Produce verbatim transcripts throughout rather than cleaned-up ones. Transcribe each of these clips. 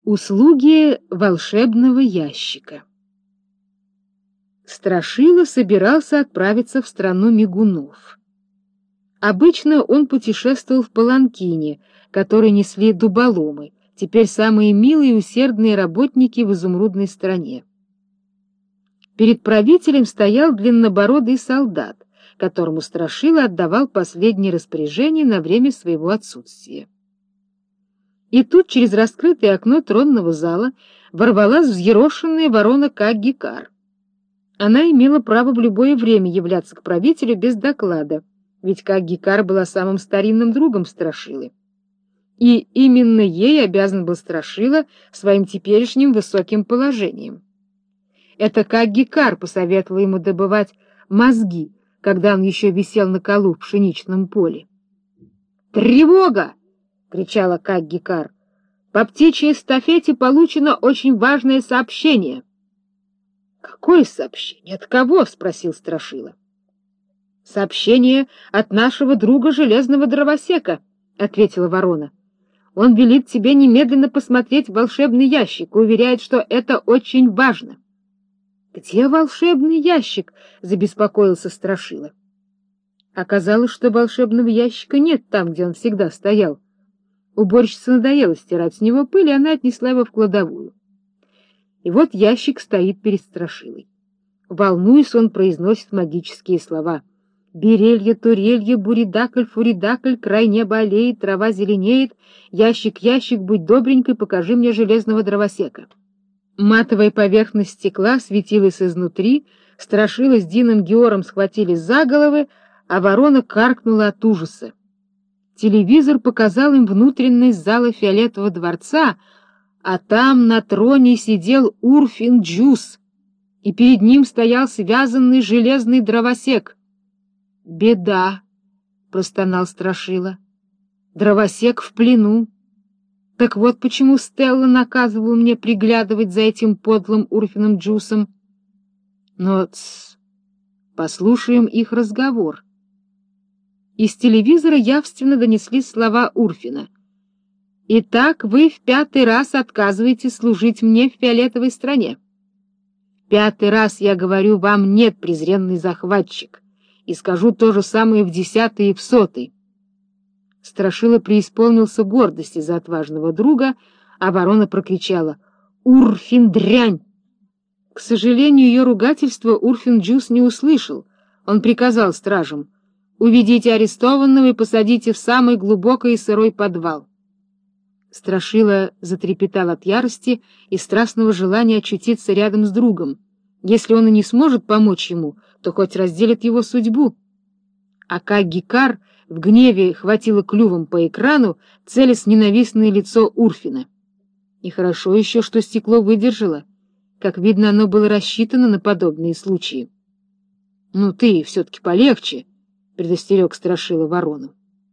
Услуги волшебного ящика. Страшила собирался отправиться в страну мигунов. Обычно он путешествовал в паланкине, который несли дуболомы, теперь самые милые и усердные работники в изумрудной стране. Перед правителем стоял длиннобородый солдат, которому Страшила отдавал последние распоряжения на время своего отсутствия. И тут через раскрытое окно тронного зала ворвалась взъерошенная ворона Каггикар. Она имела право в любое время являться к правителю без доклада, ведь Каггикар была самым старинным другом Страшилы. И именно ей обязан был Страшила своим теперешним высоким положением. Это Каггикар посоветовала ему добывать мозги, когда он еще висел на колу в пшеничном поле. «Тревога!» — кричала Каггикар. «По птичьей эстафете получено очень важное сообщение». «Какое сообщение? От кого?» — спросил Страшила. «Сообщение от нашего друга Железного Дровосека», — ответила ворона. «Он велит тебе немедленно посмотреть в волшебный ящик и уверяет, что это очень важно». «Где волшебный ящик?» — забеспокоился Страшила. Оказалось, что волшебного ящика нет там, где он всегда стоял. Уборщице надоело стирать с него пыль, и она отнесла его в кладовую. И вот ящик стоит перед Страшилой. Волнуясь, он произносит магические слова. «Берелье, турелье, буридакль, фуридакль, край неба аллеет, трава зеленеет, ящик, ящик, будь добренькой, покажи мне железного дровосека». Матовая поверхность стекла светилась изнутри, Страшила с Дином Геором схватились за головы, а ворона каркнула от ужаса. Телевизор показал им внутренность зала Фиолетового дворца, а там на троне сидел Урфин Джюс, и перед ним стоял связанный железный дровосек. «Беда!» — простонал Страшила. «Дровосек в плену. Так вот почему Стелла наказывала мне приглядывать за этим подлым Урфиным Джусом. Но тс, послушаем их разговор». Из телевизора явственно донеслись слова Урфина. «Итак, вы в пятый раз отказываетесь служить мне в фиолетовой стране. В пятый раз я говорю вам «нет», презренный захватчик, и скажу то же самое в десятый и в сотый». Страшила преисполнился гордости за отважного друга, а ворона прокричала: «Урфин, дрянь!» К сожалению, ее ругательство Урфин Джус не услышал. Он приказал стражам: «Уведите арестованного и посадите в самый глубокий и сырой подвал». Страшила затрепетал от ярости и страстного желания очутиться рядом с другом. Если он и не сможет помочь ему, то хоть разделит его судьбу. А Каггикар в гневе хватила клювом по экрану, целясь в ненавистное лицо Урфина. И хорошо еще, что стекло выдержало. Как видно, оно было рассчитано на подобные случаи. — Ну ты все-таки полегче, — предостерег Страшила ворону.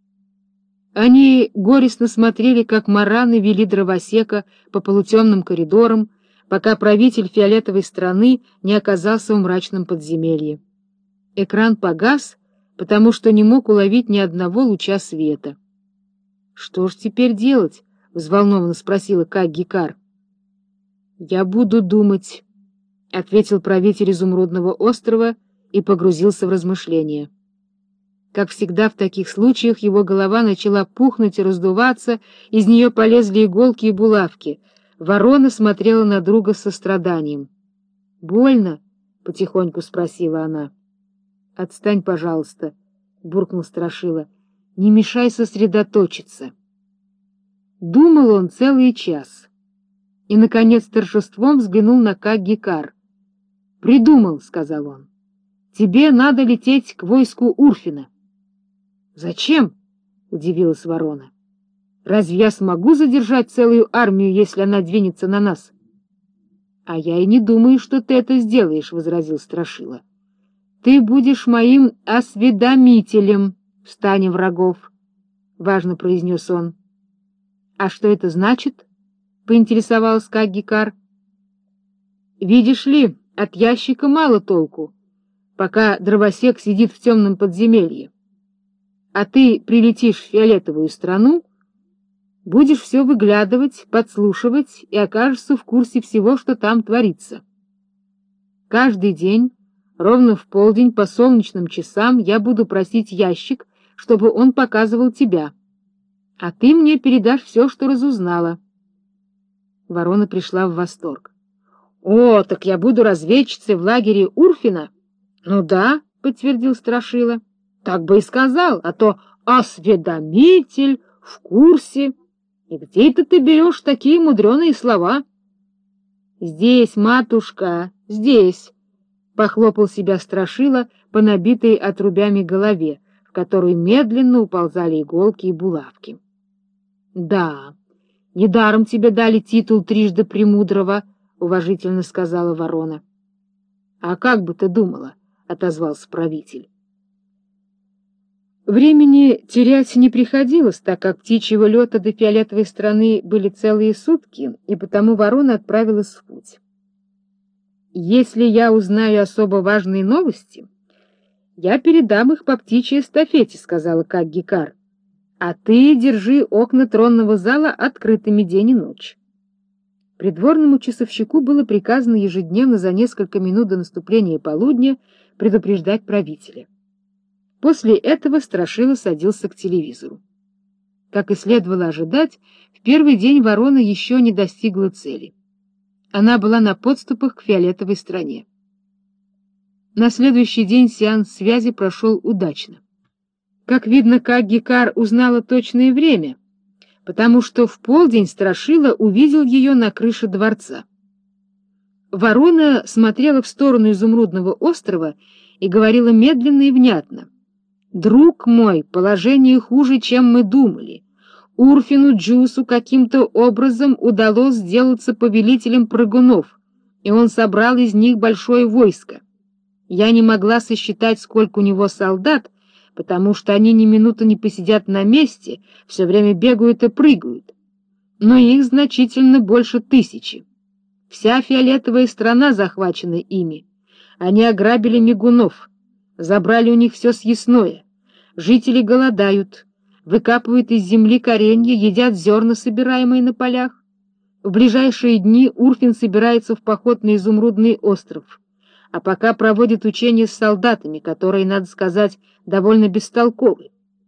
Они горестно смотрели, как мараны вели дровосека по полутемным коридорам, пока правитель фиолетовой страны не оказался в мрачном подземелье. Экран погас, потому что не мог уловить ни одного луча света. — Что ж теперь делать? — взволнованно спросила Каггикар. — Я буду думать, — ответил правитель Изумрудного острова и погрузился в размышления. Как всегда в таких случаях, его голова начала пухнуть и раздуваться, из нее полезли иголки и булавки. Ворона смотрела на друга с состраданием. — Больно? — потихоньку спросила она. — Отстань, пожалуйста, — буркнул Страшила. — Не мешай сосредоточиться. Думал он целый час. И, наконец, торжеством взглянул на Каггикар. — Придумал, — сказал он. — Тебе надо лететь к войску Урфина. — Зачем? — удивилась ворона. — Разве я смогу задержать целую армию, если она двинется на нас? — А я и не думаю, что ты это сделаешь, — возразил Страшила. — Ты будешь моим осведомителем в стане врагов, — важно произнес он. — А что это значит? — поинтересовалась Каггикар. — Видишь ли, от ящика мало толку, пока дровосек сидит в темном подземелье. А ты прилетишь в фиолетовую страну, Будешь все выглядывать, подслушивать и окажешься в курсе всего, что там творится. Каждый день, ровно в полдень по солнечным часам, я буду просить ящик, чтобы он показывал тебя, а ты мне передашь все, что разузнала. Ворона пришла в восторг. — О, так я буду разведчицей в лагере Урфина? — Ну да, — подтвердил Страшила. — Так бы и сказал, а то осведомитель, в курсе. И где это ты берешь такие мудреные слова? — Здесь, матушка, здесь, — похлопал себя Страшила по набитой отрубями голове, в которую медленно уползали иголки и булавки. — Да, недаром тебе дали титул трижды премудрого, — уважительно сказала ворона. — А как бы ты думала? — отозвался правитель. Времени терять не приходилось, так как птичьего лета до фиолетовой страны были целые сутки, и потому ворона отправилась в путь. Если я узнаю особо важные новости, я передам их по птичьей эстафете, — сказала Каггикар. — А ты держи окна тронного зала открытыми день и ночь. Придворному часовщику было приказано ежедневно за несколько минут до наступления полудня предупреждать правителя. После этого Страшила садился к телевизору. Как и следовало ожидать, в первый день ворона еще не достигла цели. Она была на подступах к фиолетовой стране. На следующий день сеанс связи прошел удачно. Как видно, Каггикар узнала точное время, потому что в полдень Страшила увидел ее на крыше дворца. Ворона смотрела в сторону изумрудного острова и говорила медленно и внятно. «Друг мой, положение хуже, чем мы думали. Урфину Джусу каким-то образом удалось сделаться повелителем прыгунов, и он собрал из них большое войско. Я не могла сосчитать, сколько у него солдат, потому что они ни минуты не посидят на месте, все время бегают и прыгают. Но их значительно больше тысячи. Вся фиолетовая страна захвачена ими. Они ограбили мигунов, забрали у них все съестное. Жители голодают, выкапывают из земли коренья, едят зерна, собираемые на полях. В ближайшие дни Урфин собирается в поход на Изумрудный остров, а пока проводит учения с солдатами, которые, надо сказать, довольно бестолковы.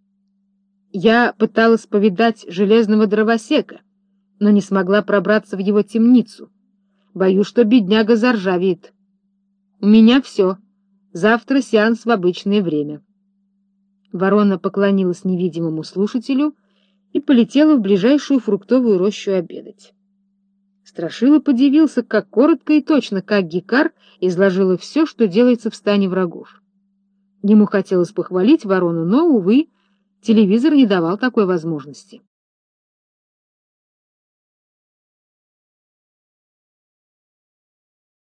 Я пыталась повидать железного дровосека, но не смогла пробраться в его темницу. Боюсь, что бедняга заржавеет. У меня все. Завтра сеанс в обычное время. Ворона поклонилась невидимому слушателю и полетела в ближайшую фруктовую рощу обедать. Страшила подивился, как коротко и точно Каггикар изложила все, что делается в стане врагов. Ему хотелось похвалить ворону, но, увы, телевизор не давал такой возможности.